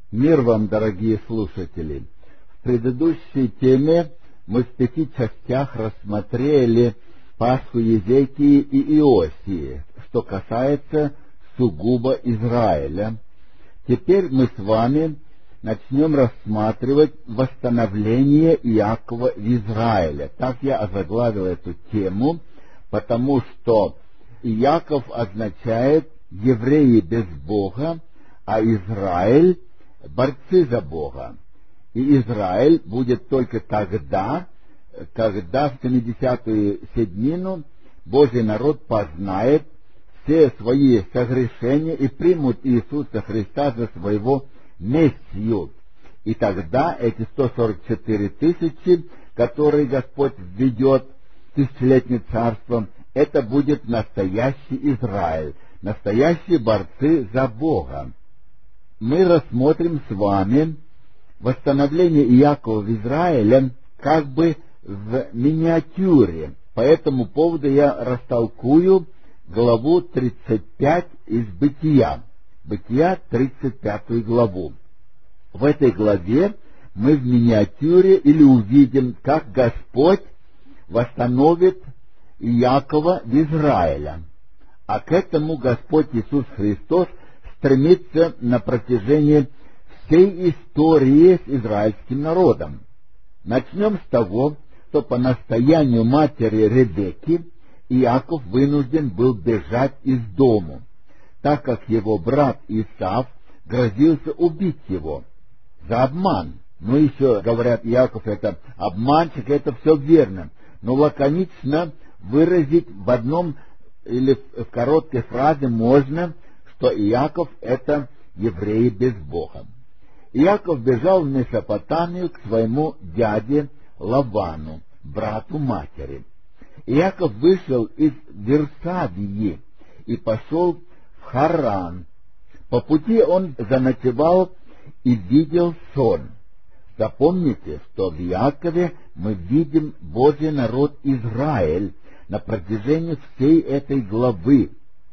Мир вам, дорогие слушатели! В предыдущей теме мы в 5 частях рассмотрели Пасху Езекии и Иосии, что касается сугубо Израиля. Теперь мы с вами начнем рассматривать восстановление Иакова в Израиле. Так я озаглавил эту тему, потому что Иаков означает «евреи без Бога», а Израиль — борцы за Бога. И Израиль будет только тогда, когда в 70-ю седмину Божий народ познает все свои согрешения и примут Иисуса Христа за своего Мессию. И тогда эти 144 тысячи, которые Господь введет в тысячелетнее царство, это будет настоящий Израиль, настоящие борцы за Бога. Мы рассмотрим с вами восстановление Иакова в Израиле как бы в миниатюре. По этому поводу я растолкую главу 35 из Бытия. Бытия 35 главу. В этой главе мы в миниатюре или увидим, как Господь восстановит Иакова в Израиле. А к этому Господь Иисус Христос стремится на протяжении всей истории с израильским народом. Начнем с того, что по настоянию матери Ревекки Иаков вынужден был бежать из дому, так как его брат Исав грозился убить его за обман. Ну, еще говорят, Иаков это обманщик, это все верно, но лаконично выразить в одном или в короткой фразе можно, что Иаков — это евреи без Бога. Иаков бежал в Месопотамию к своему дяде Лавану, брату матери. Иаков вышел из Вирсавии и пошел в Харан. По пути он заночевал и видел сон. Запомните, что в Иакове мы видим Божий народ Израиль на протяжении всей этой главы.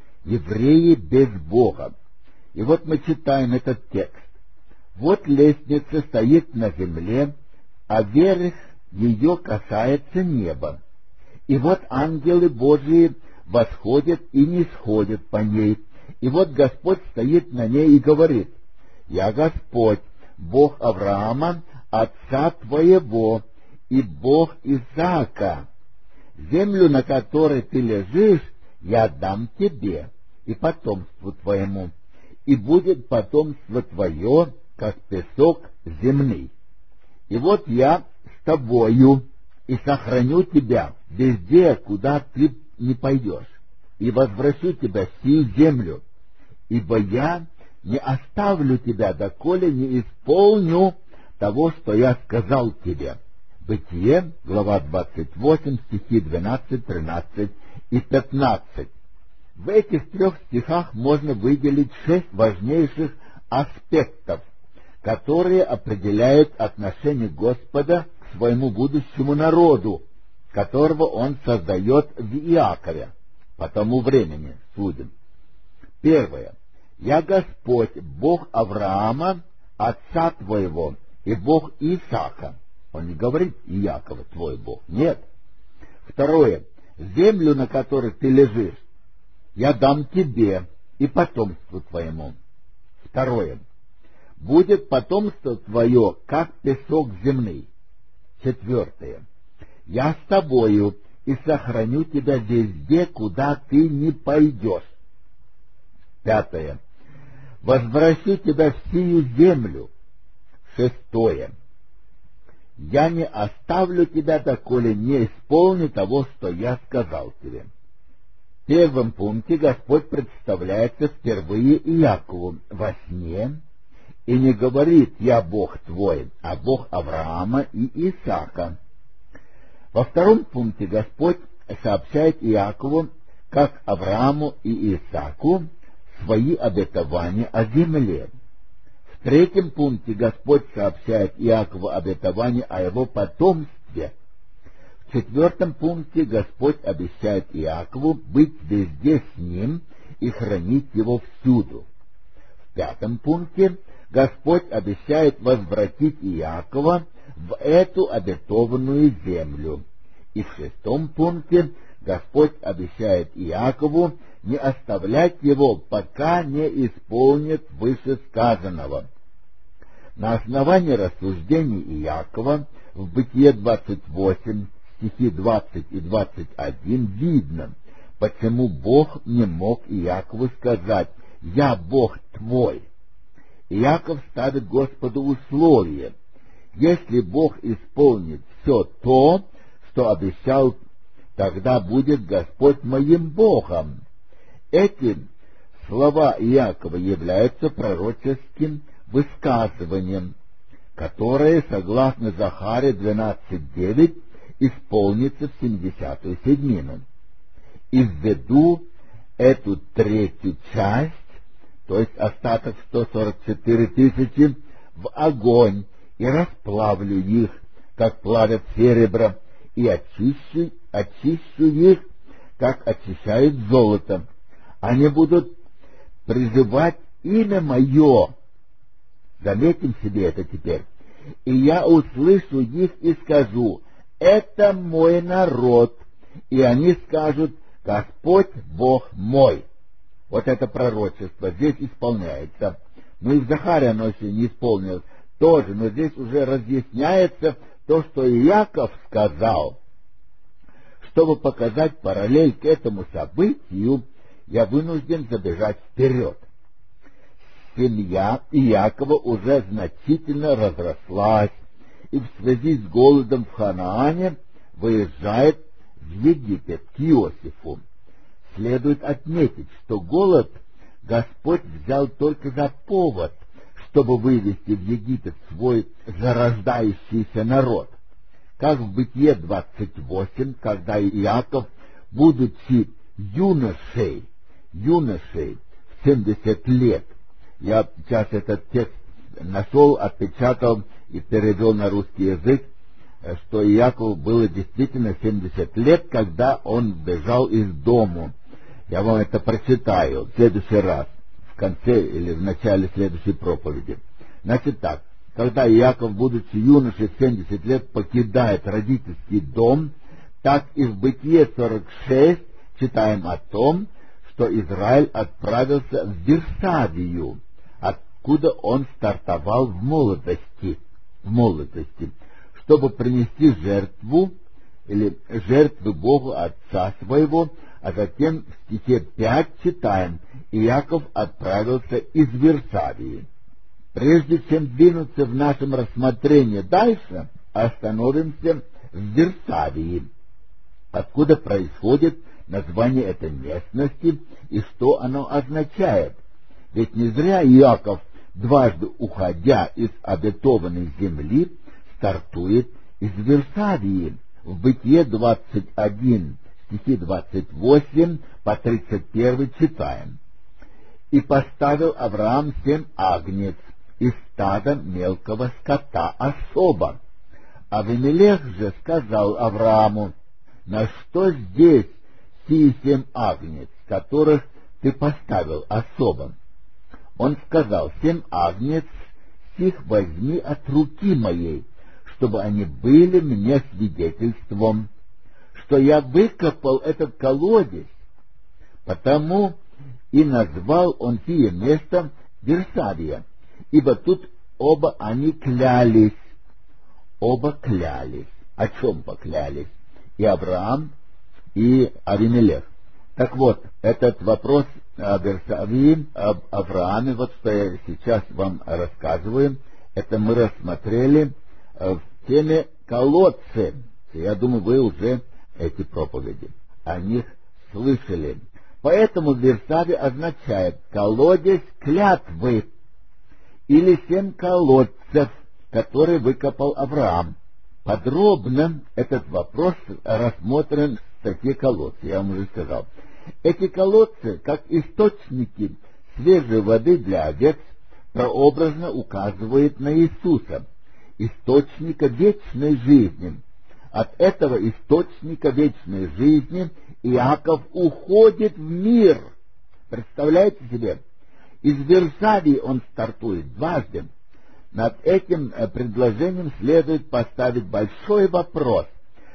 Евреи без Бога. И вот мы читаем этот текст. Вот лестница стоит на земле, а верх ее касается неба. И вот ангелы Божии восходят и нисходят по ней. И вот Господь стоит на ней и говорит: «Я Господь, Бог Авраама, отца твоего, и Бог Исаака. Землю, на которой ты лежишь, я дам тебе и потомству твоему, и будет потомство твое, как песок земный. И вот я с тобою, и сохраню тебя везде, куда ты не пойдешь, и возвращу тебя в сию землю, ибо я не оставлю тебя, доколе не исполню того, что я сказал тебе». Бытие, глава 28, стихи 12, 13 и 15. В этих 3 стихах можно выделить 6 важнейших аспектов, которые определяют отношение Господа к своему будущему народу, которого Он создает в Иакове. По тому времени судим. Первое. «Я Господь, Бог Авраама, отца твоего, и Бог Исаака». Он не говорит Иакова, твой Бог. Нет. Второе. «Землю, на которой ты лежишь, я дам тебе и потомству твоему». Второе. «Будет потомство твое, как песок земный». Четвертое. «Я с тобою и сохраню тебя везде, куда ты не пойдешь». Пятое. «Возвращу тебя в сию землю». Шестое. «Я не оставлю тебя, доколе не исполню того, что я сказал тебе». В первом пункте Господь представляется впервые Иакову во сне и не говорит «Я Бог твой», а Бог Авраама и Исаака. Во втором пункте Господь сообщает Иакову, как Аврааму и Исааку, свои обетования о земле. В третьем пункте Господь сообщает Иакову обетование о его потомстве. В 4 пункте Господь обещает Иакову быть везде с ним и хранить его всюду. В 5 пункте Господь обещает возвратить Иакова в эту обетованную землю. И в 6 пункте Господь обещает Иакову не оставлять его, пока не исполнит вышесказанного. На основании рассуждений Иакова в Бытие 28, стихи 20 и 21 видно, почему Бог не мог Иакову сказать: «Я Бог твой». Иаков ставит Господу условие: если Бог исполнит все то, что обещал, тогда будет Господь моим Богом. Эти слова Иакова являются пророческим высказыванием, которое, согласно Захаре 12:9, исполнится в 70-ю седмину. И введу эту третью часть, то есть остаток 144 тысячи, в огонь, и расплавлю их, как плавят серебро, и очищу их, как очищают золото. Они будут призывать имя мое. Заметим себе это теперь. И я услышу их и скажу: это мой народ. И они скажут: Господь Бог мой. Вот это пророчество здесь исполняется. Ну и в Захаре оно еще не исполнилось тоже, но здесь уже разъясняется то, что Иаков сказал. Чтобы показать параллель к этому событию, я вынужден забежать вперед. Семья Иакова уже значительно разрослась, и в связи с голодом в Ханаане выезжает в Египет к Иосифу. Следует отметить, что голод Господь взял только за повод, чтобы вывести в Египет свой зарождающийся народ. Как в Бытие 28, когда Иаков, будучи юношей в 70 лет, я сейчас этот текст нашел, отпечатал и перевел на русский язык, что Иакову было действительно 70 лет, когда он бежал из дому. Я вам это прочитаю в следующий раз, в конце или в начале следующей проповеди. Значит так: когда Иаков, будучи юношей в 70 лет, покидает родительский дом, так и в Бытие 46 читаем о том, что Израиль отправился в Версавию, откуда он стартовал в молодости, чтобы принести жертву или жертвы Богу отца своего, а затем в стихе 5 читаем: Иаков отправился из Версавии. Прежде чем двинуться в нашем рассмотрении дальше, остановимся в Версавии, откуда происходит название этой местности и что оно означает. Ведь не зря Иаков, дважды уходя из обетованной земли, стартует из Версавии. В Бытие 21, стихи 28 по 31 читаем: «И поставил Авраам 7 агнец из стада мелкого скота особо. Авимелех же сказал Аврааму: на что здесь сии 7 агнец, которых ты поставил особо? Он сказал: 7 агнец сих возьми от руки моей, чтобы они были мне свидетельством, что я выкопал этот колодец. Потому и назвал он сие место Версавия, ибо тут оба они клялись. Оба клялись. О чем поклялись? И Авраам, и Авимелех. Так вот, этот вопрос о Версавии, об Аврааме, вот что я сейчас вам рассказываю, это мы рассмотрели в теме колодцы. Я думаю, вы уже эти проповеди о них слышали. Поэтому Версавия означает колодец клятвы, или 7 колодцев, которые выкопал Авраам. Подробно этот вопрос рассмотрен в статье «Колодцы», я вам уже сказал. Эти колодцы, как источники свежей воды для овец, прообразно указывают на Иисуса, источника вечной жизни. От этого источника вечной жизни Иаков уходит в мир. Представляете себе? Из Вирсавии он стартует дважды. Над этим предложением следует поставить большой вопрос.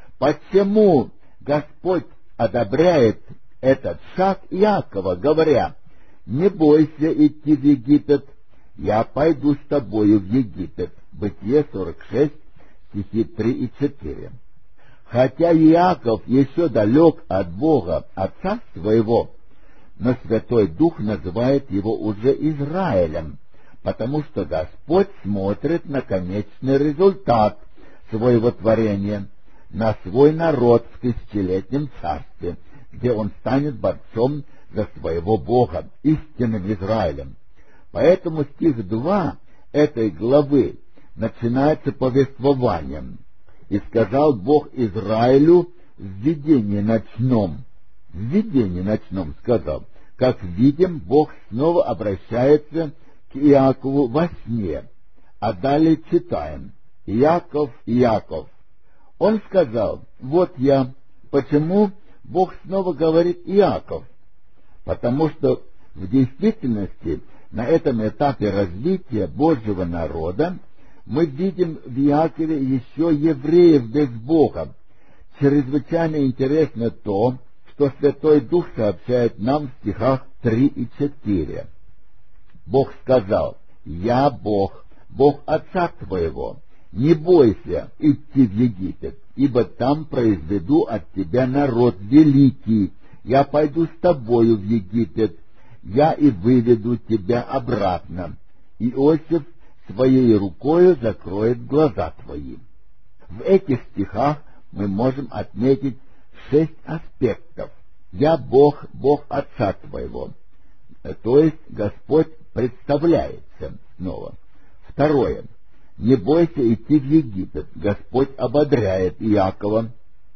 Почему Господь одобряет этот шаг Иакова, говоря: «Не бойся идти в Египет, я пойду с тобою в Египет». Бытие 46, стихи 3 и 4. Хотя Иаков еще далек от Бога, отца своего, но Святой Дух называет его уже Израилем, потому что Господь смотрит на конечный результат своего творения, на свой народ в тысячелетнем царстве, где он станет борцом за своего Бога, истинным Израилем. Поэтому стих 2 этой главы начинается повествованием. «И сказал Бог Израилю в видении ночном». В видении ночном сказал. Как видим, Бог снова обращается к Иакову во сне. А далее читаем: «Иаков, Иаков». Он сказал: «Вот я». Почему Бог снова говорит Иаков? Потому что в действительности на этом этапе развития Божьего народа мы видим в Иакове еще евреев без Бога. Чрезвычайно интересно то, что Святой Дух сообщает нам в стихах 3 и 4. Бог сказал: «Я Бог, Бог отца твоего. Не бойся идти в Египет, ибо там произведу от тебя народ великий. Я пойду с тобою в Египет, я и выведу тебя обратно. Иосиф своей рукою закроет глаза твои». В этих стихах мы можем отметить 6 аспектов. «Я Бог, Бог отца твоего». То есть Господь представляется снова. Второе. «Не бойся идти в Египет». Господь ободряет Иакова.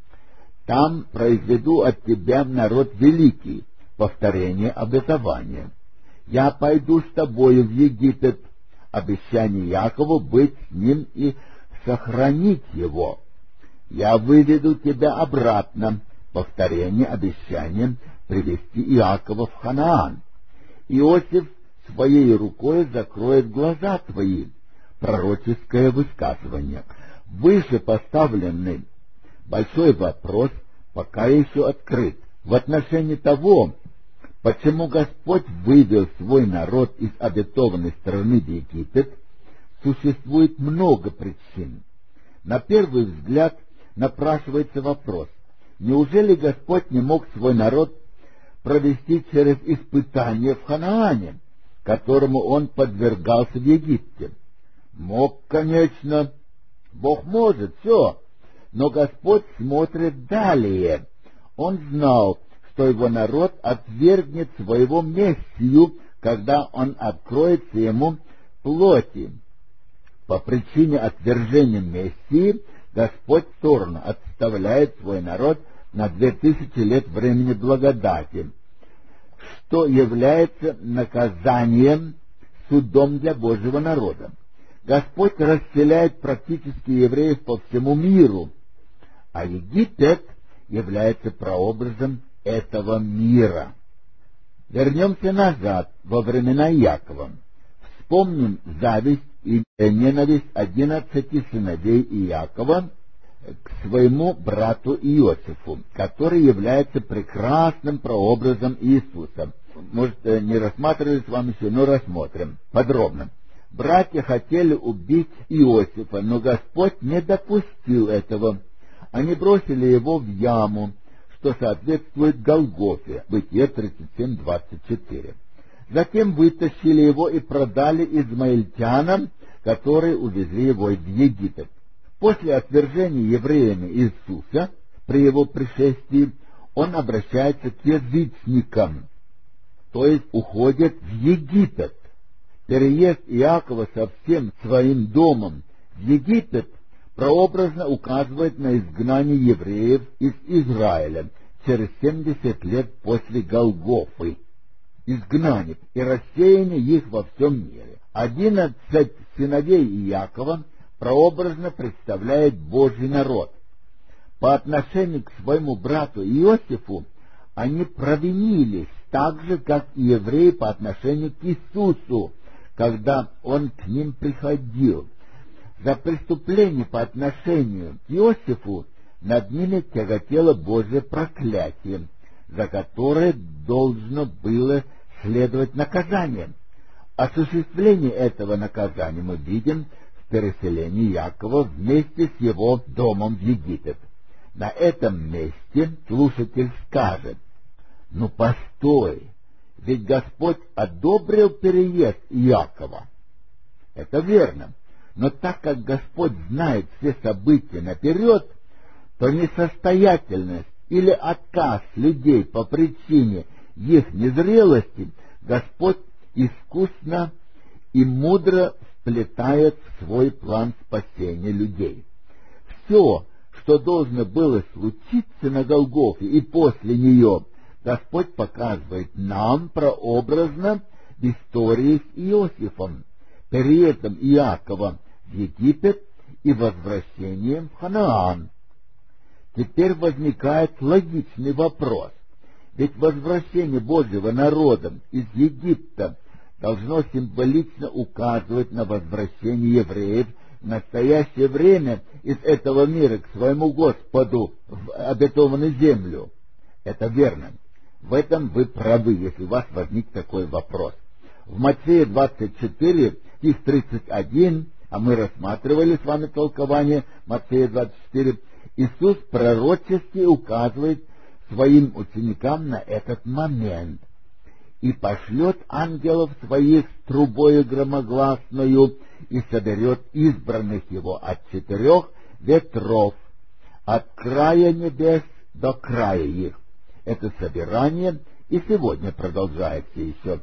«Там произведу от тебя народ великий». Повторение обетования. «Я пойду с тобою в Египет». Обещание Иакову быть с ним и сохранить его. «Я выведу тебя обратно». Повторение обещания привести Иакова в Ханаан. «Иосиф своей рукой закроет глаза твои». Пророческое высказывание. Выше поставленный большой вопрос пока еще открыт. В отношении того, почему Господь вывел свой народ из обетованной страны в Египет, существует много причин. На первый взгляд напрашивается вопрос: неужели Господь не мог свой народ провести через испытание в Ханаане, которому он подвергался в Египте? Мог, конечно. Бог может, все. Но Господь смотрит далее. Он знал, что его народ отвергнет своего Мессию, когда он откроется ему плоти. По причине отвержения Мессии Господь в сторону отставляет свой народ на 2000 лет времени благодати, что является наказанием, судом для Божьего народа. Господь расселяет практически евреев по всему миру, а Египет является прообразом этого мира. Вернемся назад, во времена Иакова. Вспомним зависть и ненависть 11 сыновей Иакова к своему брату Иосифу, который является прекрасным прообразом Иисуса. Может, не рассматривали с вами еще, но рассмотрим подробно. Братья хотели убить Иосифа, но Господь не допустил этого. Они бросили его в яму, что соответствует Голгофе, Бытие 37:24. Затем вытащили его и продали измаильтянам, которые увезли его в Египет. После отвержения евреями Иисуса при его пришествии он обращается к язычникам, то есть уходит в Египет. Переезд Иакова со всем своим домом в Египет прообразно указывает на изгнание евреев из Израиля через 70 лет после Голгофы. Изгнание и рассеяние их во всем мире. 11 сыновей Иакова прообразно представляет Божий народ. По отношению к своему брату Иосифу они провинились, так же, как и евреи по отношению к Иисусу, когда Он к ним приходил. За преступление по отношению к Иосифу над ними тяготело Божье проклятие, за которое должно было следовать наказание. Осуществление этого наказания мы видим в переселении Якова вместе с его домом в Египет. На этом месте слушатель скажет: «Ну постой, ведь Господь одобрил переезд Иакова». Это верно, но так как Господь знает все события наперед, то несостоятельность или отказ людей по причине их незрелости Господь искусно и мудро вплетает в свой план спасения людей. Все, что должно было случиться на Голгофе и после нее, Господь показывает нам прообразно в истории с Иосифом, переездом Иакова в Египет и возвращением в Ханаан. Теперь возникает логичный вопрос, ведь возвращение Божьего народа из Египта должно символично указывать на возвращение евреев в настоящее время из этого мира к своему Господу в обетованную землю. Это верно. В этом вы правы, если у вас возник такой вопрос. В Матфея 24, стих 31, а мы рассматривали с вами толкование Матфея 24, Иисус пророчески указывает своим ученикам на этот момент: «И пошлет ангелов своих с трубою громогласною, и соберет избранных его от 4 ветров, от края небес до края их». Это собирание и сегодня продолжается еще,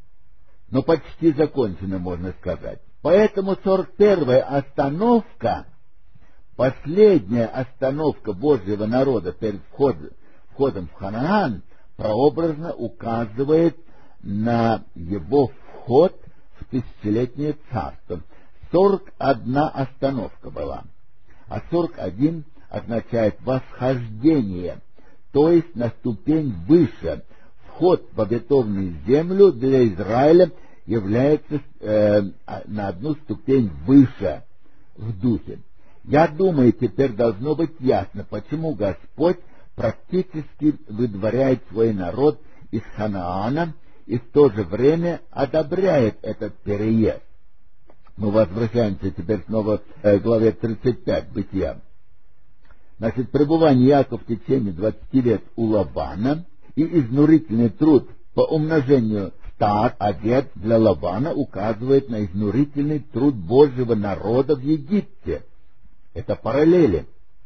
но почти закончено, можно сказать. Поэтому 41-я остановка, последняя остановка Божьего народа перед входом в Ханаан, прообразно указывает на его вход в тысячелетнее царство. 41 остановка была, а 41 означает восхождение, то есть на ступень выше. Вход в обетованную землю для Израиля является на одну ступень выше в духе. Я думаю, теперь должно быть ясно, почему Господь практически выдворяет свой народ из Ханаана и в то же время одобряет этот переезд. Мы возвращаемся теперь снова к главе 35 Бытия. Значит, пребывание Иакова в течение 20 лет у Лавана и изнурительный труд по умножению стад, одет для Лавана указывает на изнурительный труд Божьего народа в Египте. Это параллели,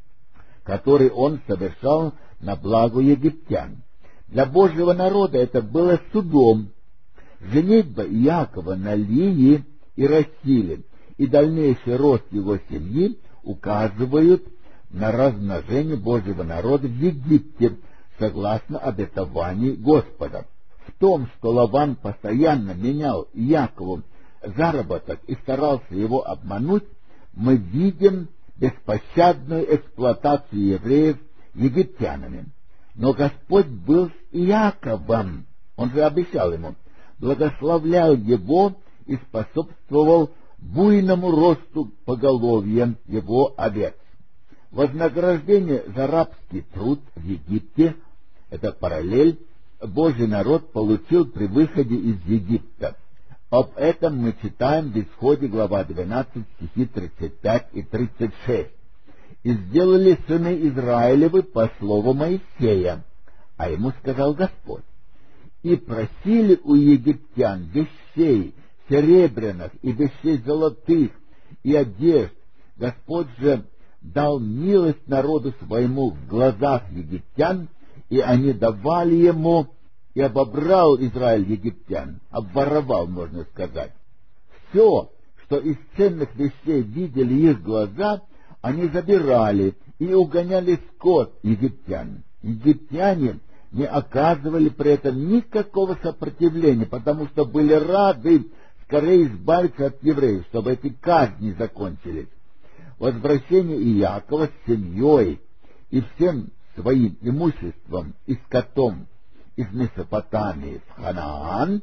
которые он совершал на благо египтян. Для Божьего народа это было судом. Женитьба Иакова на Лии и Рахиле и дальнейший рост его семьи указывают на размножение Божьего народа в Египте, согласно обетованию Господа. В том, что Лаван постоянно менял Иакову заработок и старался его обмануть, мы видим беспощадную эксплуатацию евреев египтянами. Но Господь был с Иаковом, он же обещал ему, благословлял его и способствовал буйному росту поголовья его овец. Вознаграждение за рабский труд в Египте, это параллель, Божий народ получил при выходе из Египта. Об этом мы читаем в Исходе, глава 12, стихи 35 и 36. «И сделали сыны Израилевы по слову Моисея, а ему сказал Господь: и просили у египтян вещей серебряных и вещей золотых и одежд. Господь же дал милость народу своему в глазах египтян, и они давали ему, и обобрал Израиль египтян, обворовал, можно сказать. Все, что из ценных вещей видели их глаза, они забирали и угоняли скот египтян. Египтяне не оказывали при этом никакого сопротивления, потому что были рады скорее избавиться от евреев, чтобы эти казни закончились. Возвращение Иакова с семьей и всем своим имуществом и скотом из Месопотамии в Ханаан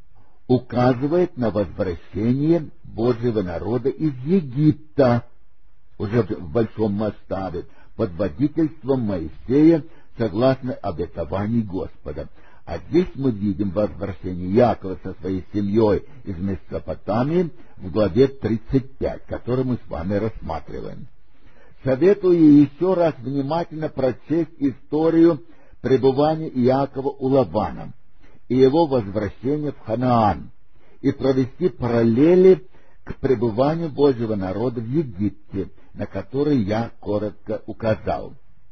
указывает на возвращение Божьего народа из Египта, уже в большом масштабе, под водительством Моисея, согласно обетованию Господа. А здесь мы видим возвращение Якова со своей семьей из Месопотамии в главе 35, которую мы с вами рассматриваем. Советую еще раз внимательно прочесть историю пребывания Иакова у Лавана и его возвращения в Ханаан, и провести параллели к пребыванию Божьего народа в Египте, на который я коротко указал.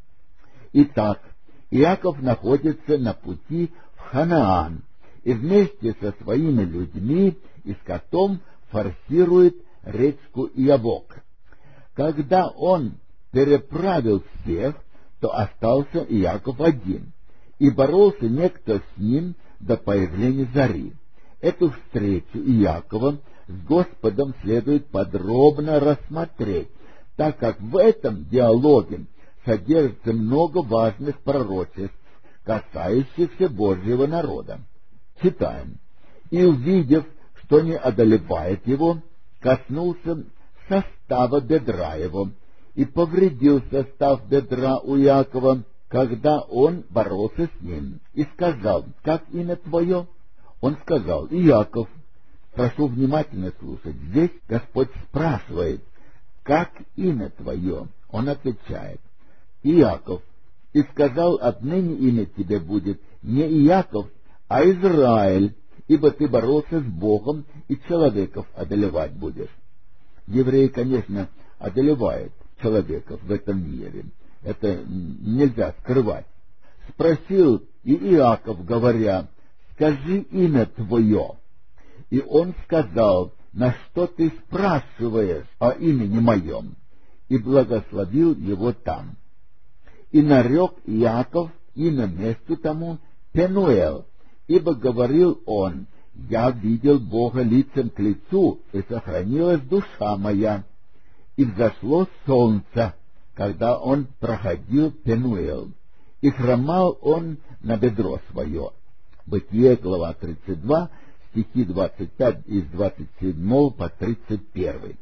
Итак, Иаков находится на пути в Ханаан и вместе со своими людьми и скотом форсирует речку Иабок. Когда он переправил всех, то остался Иаков один, и боролся некто с ним до появления зари. Эту встречу Иакова с Господом следует подробно рассмотреть, так как в этом диалоге содержится много важных пророчеств, касающихся Божьего народа. Читаем. «И, увидев, что не одолевает его, коснулся состава бедра его, и повредил состав бедра у Иакова, когда он боролся с ним, и сказал: как имя твое? Он сказал: Иаков. Прошу внимательно слушать. Здесь Господь спрашивает: как имя твое? Он отвечает: Иаков. И сказал: отныне имя тебе будет не Иаков, а Израиль, ибо ты боролся с Богом, и человеков одолевать будешь. Евреи, конечно, одолевают человеков в этом мире. Это нельзя скрывать. Спросил и Иаков, говоря: скажи имя твое. И он сказал: на что ты спрашиваешь о имени моем? И благословил его там. И нарек Иаков имя месту тому Пенуэл, ибо говорил он: я видел Бога лицем к лицу, и сохранилась душа моя. И взошло солнце, когда он проходил Пенуэл, и хромал он на бедро свое. Бытие, глава 32, стихи 25 из 27 по 31.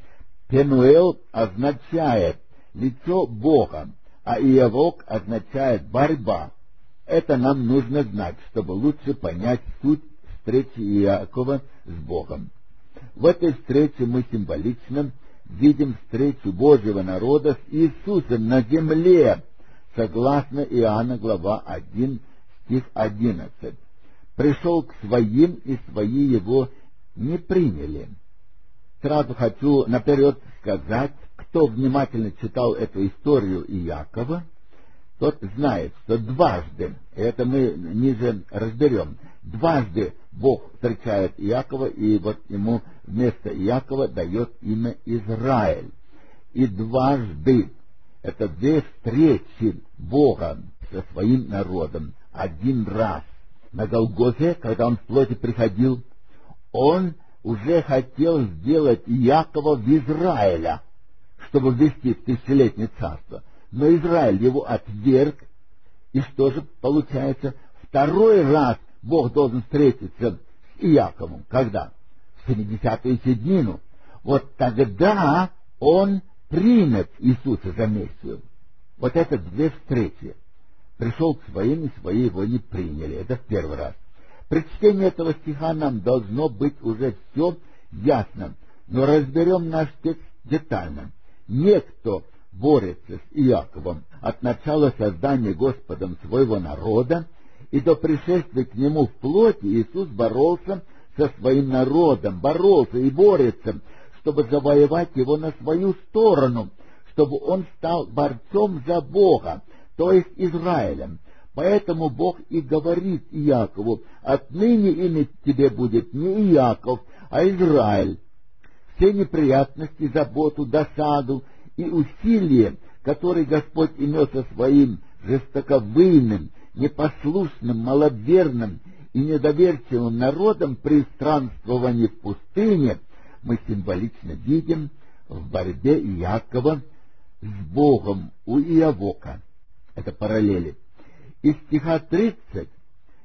Пенуэл означает лицо Бога, а Иавок означает борьба. Это нам нужно знать, чтобы лучше понять суть встречи Иакова с Богом. В этой встрече мы символично видим встречу Божьего народа с Иисусом на земле, согласно Иоанна, глава 1, стих 11. «Пришел к своим, и свои его не приняли». Сразу хочу наперед сказать, кто внимательно читал эту историю Иакова, тот знает, что дважды, это мы ниже разберем, дважды Бог встречает Иакова, и вот ему вместо Иакова дает имя Израиль. И дважды, это две встречи Бога со своим народом. Один раз на Голгофе, когда он в плоти приходил, он уже хотел сделать Иакова в Израиля, чтобы ввести в тысячелетнее царство. Но Израиль его отверг, и что же получается? Второй раз Бог должен встретиться с Иаковом. Когда? В 70-ю седмину. Вот тогда он примет Иисуса за Мессию. Вот это две встречи. Пришел к своим, и свои его не приняли. Это в первый раз. При чтении этого стиха нам должно быть уже все ясно. Но разберем наш текст детально. Некто борется с Иаковом от начала создания Господом своего народа, и до пришествия к нему в плоти Иисус боролся со своим народом, боролся и борется, чтобы завоевать его на свою сторону, чтобы он стал борцом за Бога, то есть Израилем. Поэтому Бог и говорит Иакову: отныне имя тебе будет не Иаков, а Израиль. Все неприятности, заботу, досаду и усилия, которые Господь имел со своим жестоковыйным, непослушным, маловерным и недоверчивым народом при странствовании в пустыне, мы символично видим в борьбе Иакова с Богом у Иавока. Это параллели. Из стиха 30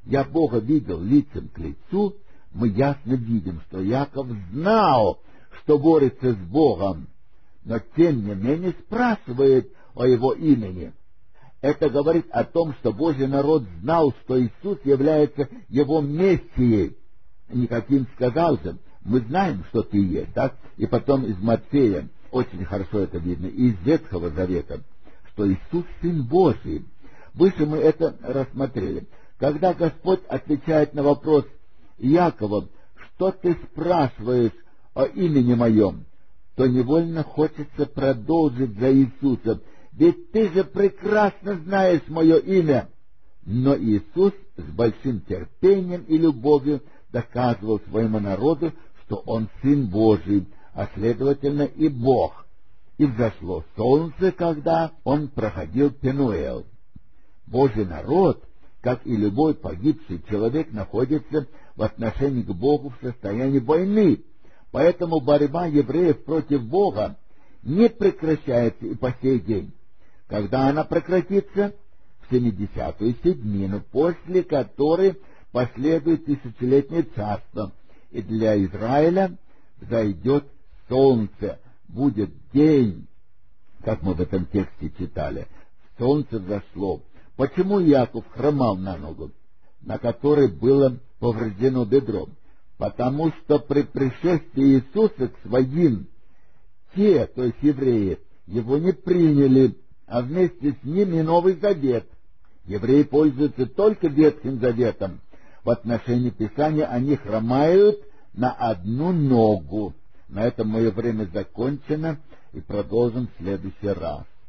«Я Бога видел лицем к лицу», мы ясно видим, что Яков знал, что борется с Богом, но тем не менее спрашивает о его имени. Это говорит о том, что Божий народ знал, что Иисус является его Мессией. Никаким сказал же: «Мы знаем, что ты есть», так? И потом из Матфея, очень хорошо это видно, из Ветхого Завета, что Иисус Сын Божий. Выше мы это рассмотрели. Когда Господь отвечает на вопрос Якова: «Что ты спрашиваешь о имени моем?», то невольно хочется продолжить за Иисусом: «Ведь ты же прекрасно знаешь мое имя». Но Иисус с большим терпением и любовью доказывал своему народу, что Он Сын Божий, а следовательно и Бог. И взошло солнце, когда Он проходил Пенуэл. Божий народ, как и любой погибший человек, находится в отношении к Богу в состоянии войны, поэтому борьба евреев против Бога не прекращается и по сей день. Когда она прекратится? В 70-ю седмину, после которой последует тысячелетнее царство, и для Израиля взойдет солнце, будет день, как мы в этом тексте читали. Солнце взошло. Почему Яков хромал на ногу, на которой было повреждено бедро? Потому что при пришествии Иисуса к своим, те, то есть евреи, его не приняли, а вместе с ним и Новый Завет. Евреи пользуются только Ветхим Заветом. В отношении Писания они хромают на одну ногу. На этом мое время закончено, и продолжим в следующий раз.